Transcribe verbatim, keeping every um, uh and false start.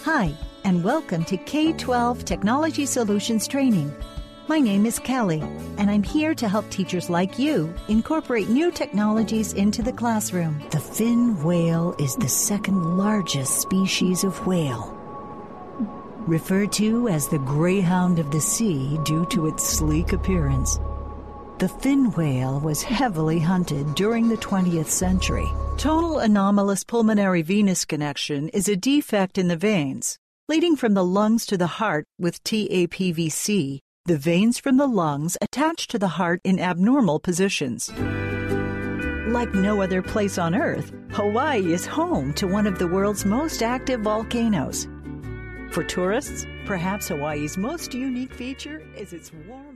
Hi, and welcome to K twelve Technology Solutions Training. My name is Kelly, and I'm here to help teachers like you incorporate new technologies into the classroom. The fin whale is the second largest species of whale, referred to as the greyhound of the sea due to its sleek appearance. The fin whale was heavily hunted during the twentieth century. Total anomalous pulmonary venous connection is a defect in the veins, leading from the lungs to the heart with T A P V C. The veins from the lungs attach to the heart in abnormal positions. Like no other place on Earth, Hawaii is home to one of the world's most active volcanoes. For tourists, perhaps Hawaii's most unique feature is its warm